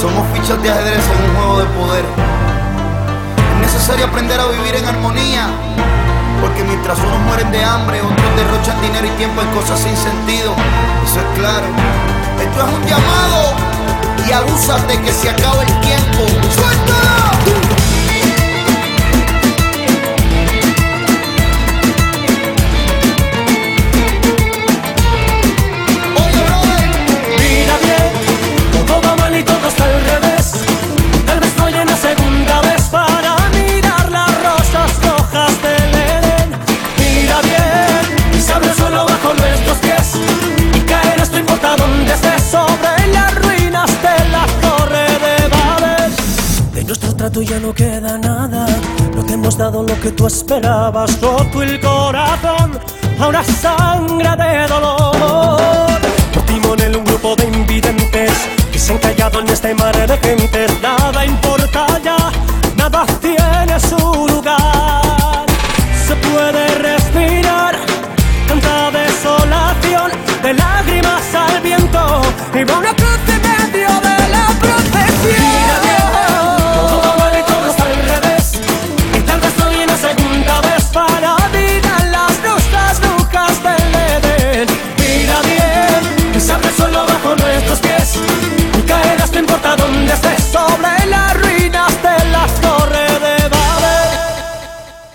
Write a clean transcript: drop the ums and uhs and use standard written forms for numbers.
Somos fichas de ajedrez en un juego de poder. Es necesario aprender a vivir en armonía, porque mientras unos mueren de hambre, otros derrochan dinero y tiempo en cosas sin sentido. Eso es claro. Esto es un llamado y abúsate que se acaba el tiempo. ¡Suéltala! Ya no queda nada, no te hemos dado lo que tú esperabas. Roto el corazón, ahora sangra de dolor. Por timón un grupo de invidentes que se han callado en este mar de gente. Nada importa ya, nada tiene su lugar. Se puede respirar, canta desolación, de lágrimas al viento y va una